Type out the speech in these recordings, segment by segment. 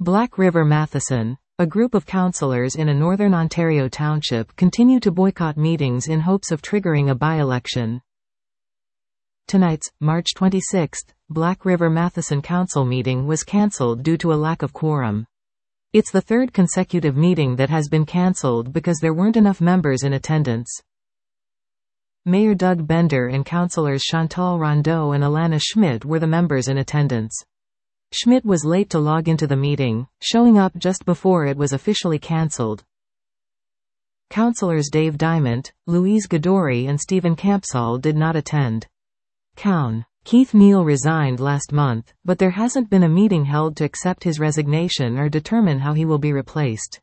Black River Matheson. A group of councillors in a northern Ontario township continue to boycott meetings in hopes of triggering a by-election. Tonight's, March 26, Black River Matheson Council meeting was cancelled due to a lack of quorum. It's the third consecutive meeting that has been cancelled because there weren't enough members in attendance. Mayor Doug Bender and councillors Chantal Rondeau and Alana Schmidt were the members in attendance. Schmidt was late to log into the meeting, showing up just before it was officially cancelled. Councillors Dave Diamond, Louise Gadori and Stephen Campsall did not attend. Keith Neal resigned last month, but there hasn't been a meeting held to accept his resignation or determine how he will be replaced.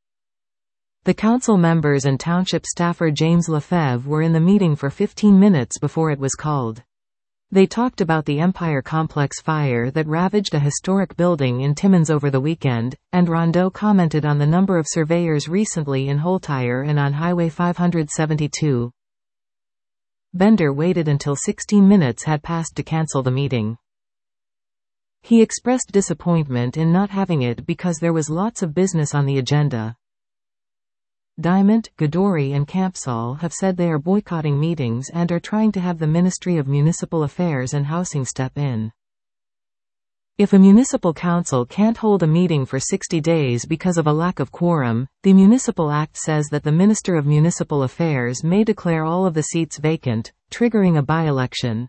The council members and township staffer James Lefebvre were in the meeting for 15 minutes before it was called. They talked about the Empire Complex fire that ravaged a historic building in Timmins over the weekend, and Rondeau commented on the number of surveyors recently in Holtire and on Highway 572. Bender waited until 16 minutes had passed to cancel the meeting. He expressed disappointment in not having it because there was lots of business on the agenda. Diamond, Gadori and Campsall have said they are boycotting meetings and are trying to have the Ministry of Municipal Affairs and Housing step in. If a municipal council can't hold a meeting for 60 days because of a lack of quorum, the Municipal Act says that the Minister of Municipal Affairs may declare all of the seats vacant, triggering a by-election.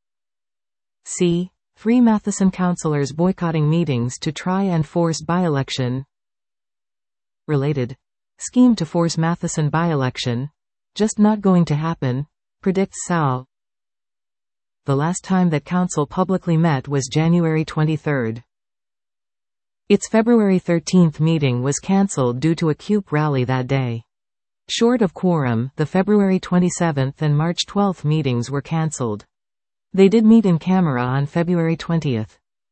C. Free Matheson councillors boycotting meetings to try and force by-election. Related. Scheme to force Matheson by-election. Just not going to happen, predicts Sao. The last time that council publicly met was January 23. Its February 13 meeting was cancelled due to a CUPE rally that day. Short of quorum, the February 27 and March 12 meetings were cancelled. They did meet in camera on February 20.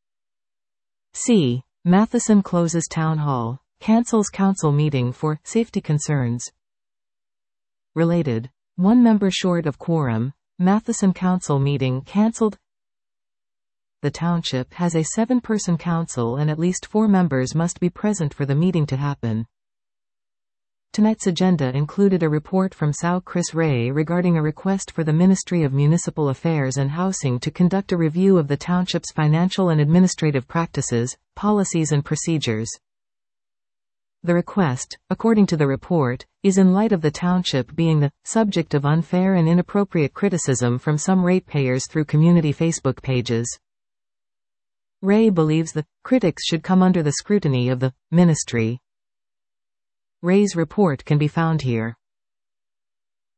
C. Matheson closes town hall. Cancels council meeting for safety concerns. Related. One member short of quorum. Matheson council meeting cancelled. The township has a 7-person council and at least 4 members must be present for the meeting to happen. Tonight's agenda included a report from Sao Chris Ray regarding a request for the Ministry of Municipal Affairs and Housing to conduct a review of the township's financial and administrative practices, policies and procedures. The request, according to the report, is in light of the township being the subject of unfair and inappropriate criticism from some ratepayers through community Facebook pages. Ray believes the critics should come under the scrutiny of the ministry. Ray's report can be found here.